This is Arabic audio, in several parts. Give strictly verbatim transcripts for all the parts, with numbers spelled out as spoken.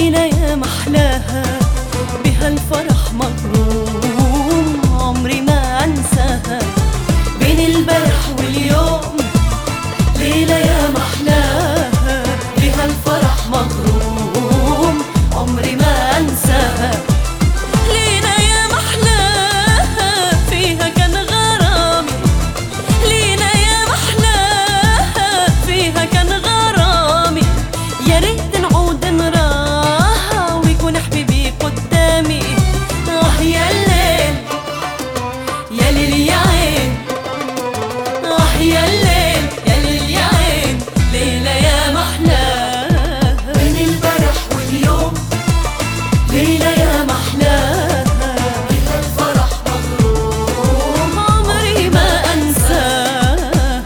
ليلة يا محلاها بها الفرح مغروم، عمري ما أنساها بين البارح واليوم. ليلة يا محلاها بها الفرح مغروم، عمري ما أنساها. ليلة يا محلاها فيها كان غرامي، ليلة يا محلاها فيها كان غرامي. يا ريت نعود نراها ويكون حبيبي قدامي. آه يا الليل يا ليل يا عين، آه يا الليل يا ليل يا عين. ليلة يا محلاها بين البارح واليوم، ليلة يا محلاها بها الفرح مغروم، عمري ما أنساها.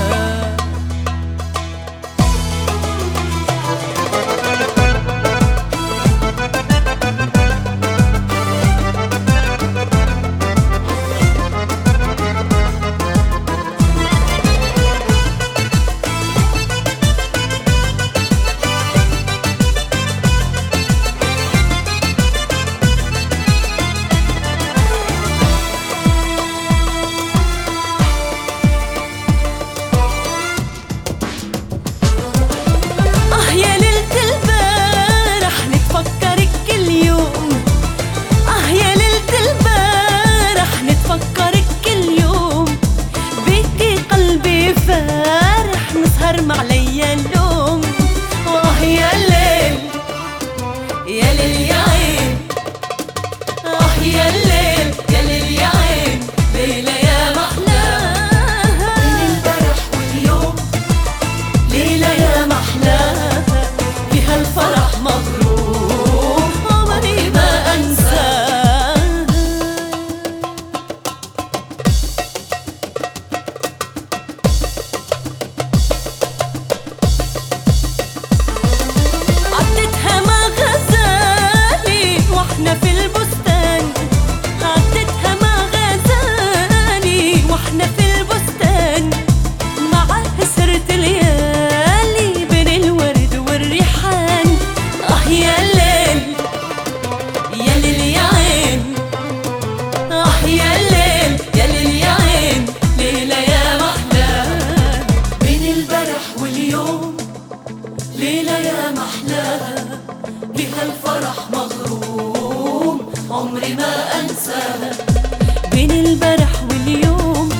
مع ليا اللوم. واه يا الليل يا ليل يا عين، اه يا الليل يا ليل يا عين. ليلة يا محلاها بين البارح واليوم، ليلة يا محلاها بها الفرح مغروم، عمري ما أنساها. واحنا في البستان، عدتها مع غزالي واحنا في البستان. معاها سرت ليالي بين الورد والريحان. اه يا الليل يا ليل يا عين، اه يا الليل يا ليل يا عين. ليلة يا محلاها بين البارح واليوم، ليلة يا محلاها بها الفرح مغروم، عمري ما أنساها بين البارح واليوم.